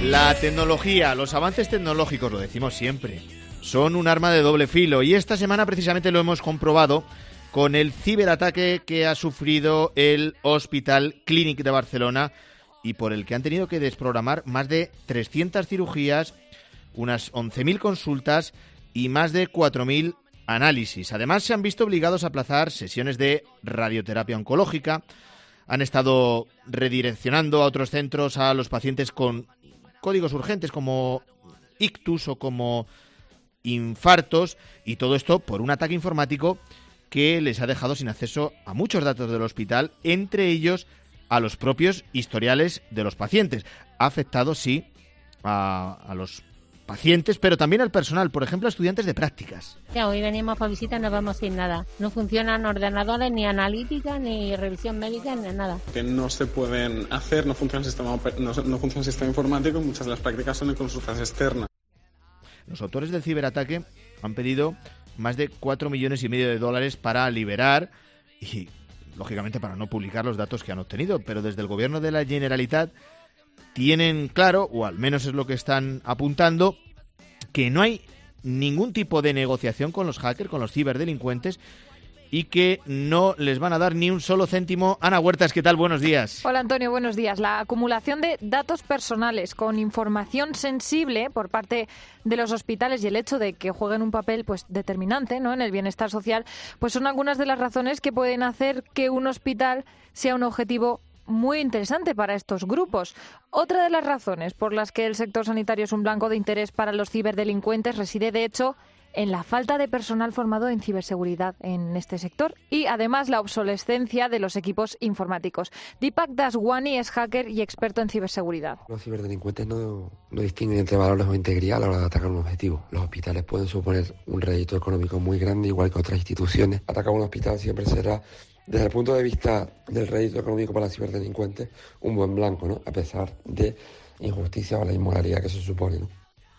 La tecnología, los avances tecnológicos, lo decimos siempre, son un arma de doble filo y esta semana precisamente lo hemos comprobado con el ciberataque que ha sufrido el Hospital Clínic de Barcelona y por el que han tenido que desprogramar más de 300 cirugías, unas 11.000 consultas y más de 4.000 análisis. Además, se han visto obligados a aplazar sesiones de radioterapia oncológica, han estado redireccionando a otros centros a los pacientes con códigos urgentes como ictus o como infartos, y todo esto por un ataque informático que les ha dejado sin acceso a muchos datos del hospital, entre ellos a los propios historiales de los pacientes. Ha afectado, sí, a los pacientes, pero también al personal, por ejemplo, a estudiantes de prácticas. Ya, hoy venimos para visita y nos vamos sin nada. No funcionan ordenadores, ni analítica, ni revisión médica, ni nada. Que no se pueden hacer, no funciona el sistema informático y muchas de las prácticas son en consultas externas. Los autores del ciberataque han pedido más de $4,5 millones para liberar y, lógicamente, para no publicar los datos que han obtenido, pero desde el gobierno de la Generalitat tienen claro, o al menos es lo que están apuntando, que no hay ningún tipo de negociación con los hackers, con los ciberdelincuentes, y que no les van a dar ni un solo céntimo. Ana Huertas, ¿qué tal? Buenos días. Hola, Antonio, buenos días. La acumulación de datos personales con información sensible por parte de los hospitales y el hecho de que jueguen un papel pues determinante, ¿no?, en el bienestar social, pues son algunas de las razones que pueden hacer que un hospital sea un objetivo muy interesante para estos grupos. Otra de las razones por las que el sector sanitario es un blanco de interés para los ciberdelincuentes reside, de hecho, en la falta de personal formado en ciberseguridad en este sector y, además, la obsolescencia de los equipos informáticos. Deepak Daswani es hacker y experto en ciberseguridad. Los ciberdelincuentes no distinguen entre valores o integridad a la hora de atacar un objetivo. Los hospitales pueden suponer un rédito económico muy grande, igual que otras instituciones. Atacar un hospital siempre será, desde el punto de vista del rédito económico para los ciberdelincuentes, un buen blanco, ¿no?, a pesar de injusticia o la inmoralidad que se supone, ¿no?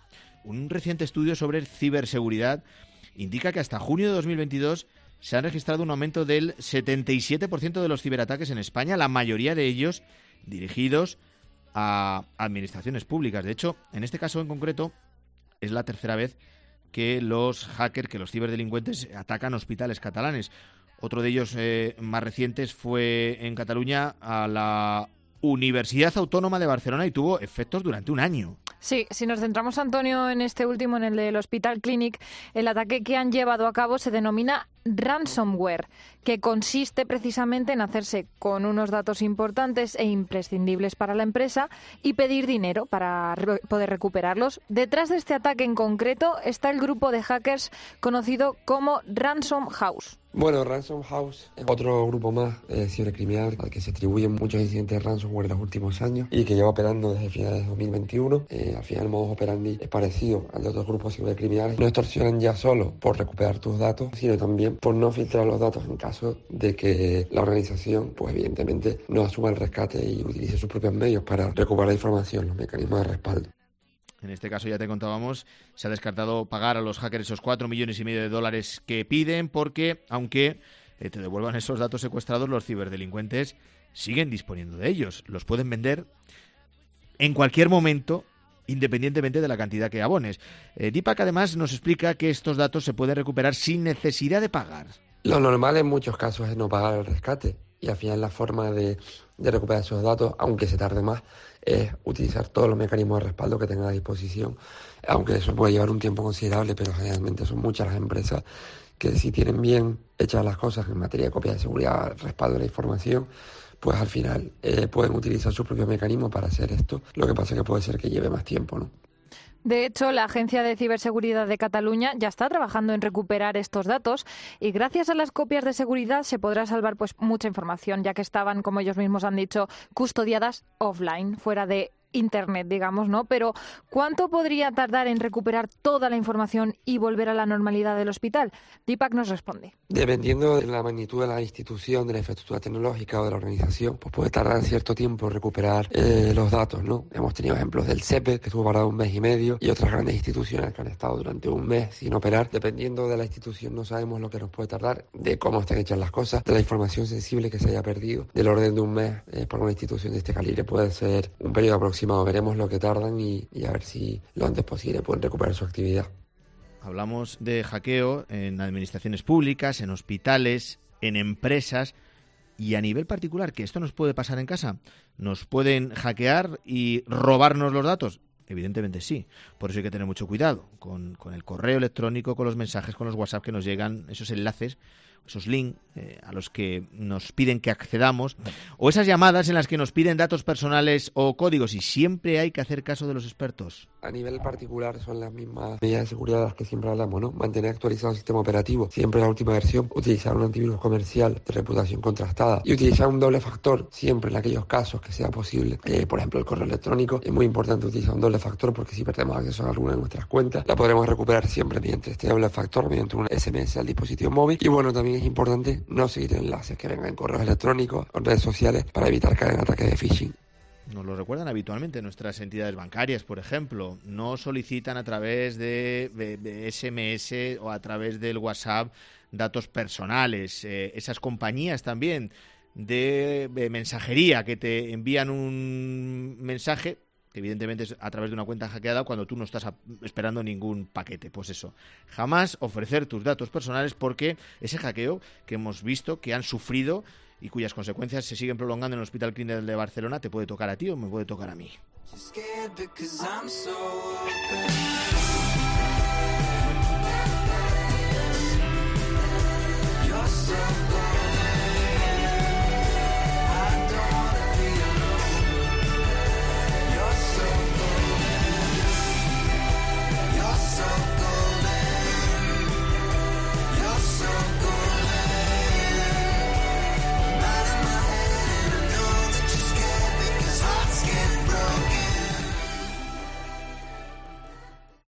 Un reciente estudio sobre ciberseguridad indica que hasta junio de 2022 se han registrado un aumento del 77% de los ciberataques en España, la mayoría de ellos dirigidos a administraciones públicas. De hecho, en este caso en concreto, es la tercera vez que los hackers, que los ciberdelincuentes atacan hospitales catalanes. Otro de ellos más recientes fue en Cataluña a la Universidad Autónoma de Barcelona y tuvo efectos durante un año. Sí, si nos centramos, Antonio, en este último, en el del Hospital Clínic, el ataque que han llevado a cabo se denomina ransomware, que consiste precisamente en hacerse con unos datos importantes e imprescindibles para la empresa y pedir dinero para poder recuperarlos. Detrás de este ataque en concreto está el grupo de hackers conocido como Ransom House. Bueno, Ransom House es otro grupo más cibercriminal al que se atribuyen muchos incidentes de ransomware en los últimos años y que lleva operando desde finales de 2021. Al final el modus operandi es parecido al de otros grupos cibercriminales. No extorsionan ya solo por recuperar tus datos, sino también por no filtrar los datos en caso de que la organización, pues evidentemente, no asuma el rescate y utilice sus propios medios para recuperar información, los mecanismos de respaldo. En este caso, ya te contábamos, se ha descartado pagar a los hackers esos $4,5 millones que piden porque, aunque te devuelvan esos datos secuestrados, los ciberdelincuentes siguen disponiendo de ellos. Los pueden vender en cualquier momento, independientemente de la cantidad que abones. Deepak además nos explica que estos datos se pueden recuperar sin necesidad de pagar. Lo normal en muchos casos es no pagar el rescate y al final la forma de recuperar esos datos, aunque se tarde más, es utilizar todos los mecanismos de respaldo que tenga a disposición, aunque eso puede llevar un tiempo considerable, pero generalmente son muchas las empresas que, si tienen bien hechas las cosas en materia de copia de seguridad, respaldo de la información, pues al final pueden utilizar sus propios mecanismos para hacer esto. Lo que pasa es que puede ser que lleve más tiempo, ¿no? De hecho, la Agencia de Ciberseguridad de Cataluña ya está trabajando en recuperar estos datos y gracias a las copias de seguridad se podrá salvar pues mucha información, ya que estaban, como ellos mismos han dicho, custodiadas offline, fuera de Internet, digamos, ¿no? Pero ¿cuánto podría tardar en recuperar toda la información y volver a la normalidad del hospital? Deepak nos responde. Dependiendo de la magnitud de la institución, de la infraestructura tecnológica o de la organización, pues puede tardar cierto tiempo recuperar los datos, ¿no? Hemos tenido ejemplos del SEPE, que estuvo parado 1 mes y medio, y otras grandes instituciones que han estado durante 1 mes sin operar. Dependiendo de la institución, no sabemos lo que nos puede tardar, de cómo están hechas las cosas, de la información sensible que se haya perdido. Del orden de 1 mes, por una institución de este calibre puede ser un periodo aproximado aproximado. Veremos lo que tardan y a ver si lo antes posible pueden recuperar su actividad. Hablamos de hackeo en administraciones públicas, en hospitales, en empresas y a nivel particular, que esto nos puede pasar en casa. ¿Nos pueden hackear y robarnos los datos? Evidentemente sí. Por eso hay que tener mucho cuidado con el correo electrónico, con los mensajes, con los WhatsApp que nos llegan, esos enlaces, esos links a los que nos piden que accedamos, o esas llamadas en las que nos piden datos personales o códigos, y siempre hay que hacer caso de los expertos. A nivel particular son las mismas medidas de seguridad de las que siempre hablamos, ¿no? Mantener actualizado el sistema operativo, siempre la última versión, utilizar un antivirus comercial de reputación contrastada y utilizar un doble factor siempre en aquellos casos que sea posible. Por ejemplo, el correo electrónico, es muy importante utilizar un doble factor porque si perdemos acceso a alguna de nuestras cuentas, la podremos recuperar siempre mediante este doble factor, mediante un SMS al dispositivo móvil. Y bueno, también es importante no seguir enlaces que vengan en correos electrónicos o en redes sociales para evitar caer en ataques de phishing. Nos lo recuerdan habitualmente nuestras entidades bancarias, por ejemplo. No solicitan a través de SMS o a través del WhatsApp datos personales. Esas compañías también de mensajería que te envían un mensaje, que evidentemente es a través de una cuenta hackeada cuando tú no estás esperando ningún paquete. Pues eso, jamás ofrecer tus datos personales, porque ese hackeo que hemos visto que han sufrido y cuyas consecuencias se siguen prolongando en el Hospital Clínic de Barcelona, te puede tocar a ti o me puede tocar a mí.